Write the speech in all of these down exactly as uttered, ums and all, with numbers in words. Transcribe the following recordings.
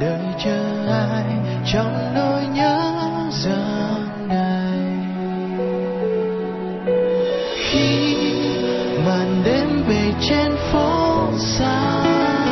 đợi chờ ai trong nỗi nhớ giờ này. Khi màn đêm về trên phố xa,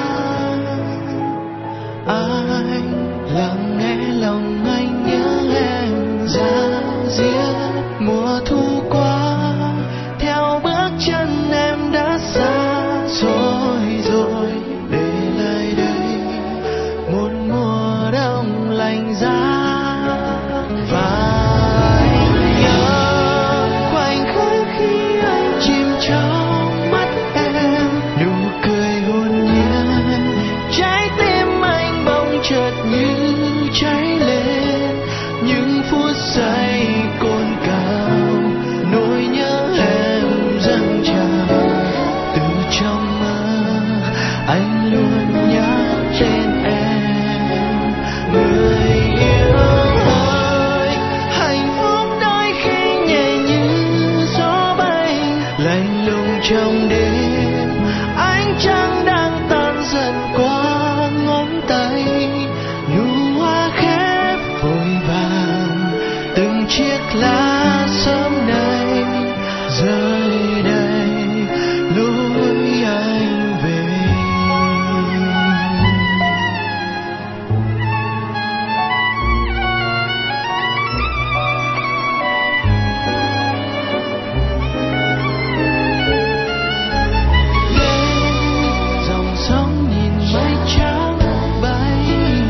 anh lặng nghe lòng anh nhớ em ra diết. Mùa thu qua theo bước chân em đã xa xôi rồi, để lại đây một mùa đông lạnh giá. Và anh nhớ khoảnh khắc khi anh chìm trong mắt em, nụ cười hồn nhiên, trái tim anh bỗng chợt như cháy lên. Những phút giây cồn cào, nỗi nhớ em dâng trào. Từ trong mơ anh luôn nhắc tên em, người yêu ơi. Hạnh phúc đôi khi nhẹ như gió bay, lạnh lùng trong đêm. Ánh trăng đang tan dần qua ngón tay, nụ hoa khép vội vàng. Từng chiếc lá sớm nay rơi đây, lối anh về. Dòng sóng nhìn mây trắng bay,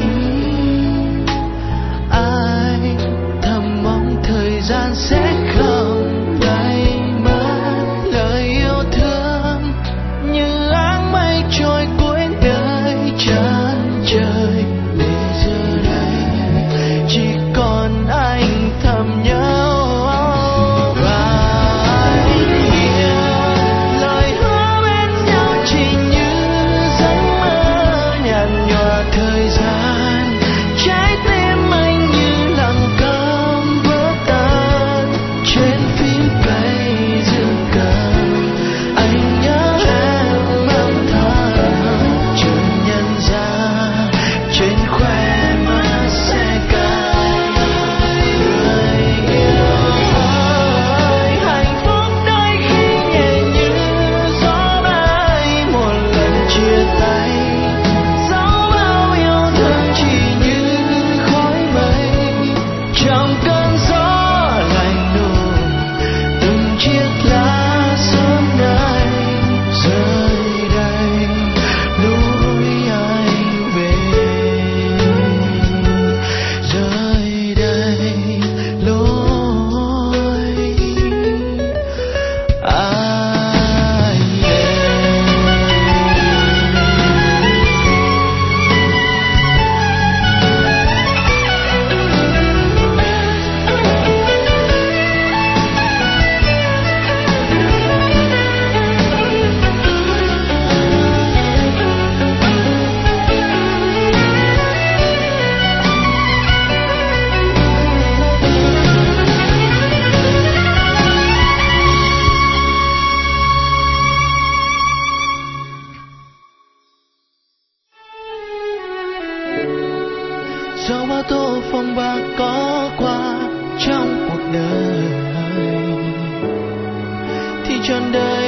ai thầm mong thời gian sẽ không bay mất lời yêu thương. Như áng mây trôi cuối đời chân trời, để giờ đây chỉ còn anh thầm nhớ. Và anh yêu lời hứa bên nhau chỉ như giấc mơ nhạt nhòa thời gian. Trái tim anh như lặng câm vỡ tan trên phím play dương cầm. Anh nhớ em âm thầm, chợt nhận ra trên khóe mắt sẽ cay. Người yêu ơi, hạnh phúc đôi khi nhẹ như gió bay. Một lần chia tay, dẫu bao yêu thương chỉ như khói mây. Trong cơn gió lạnh lùng, từng chiếc lá sớm nay rơi đây, lối anh về. Rơi đây, lối anh về. Dẫu bao tố phong ba có qua trong cuộc đời, thì trọn đời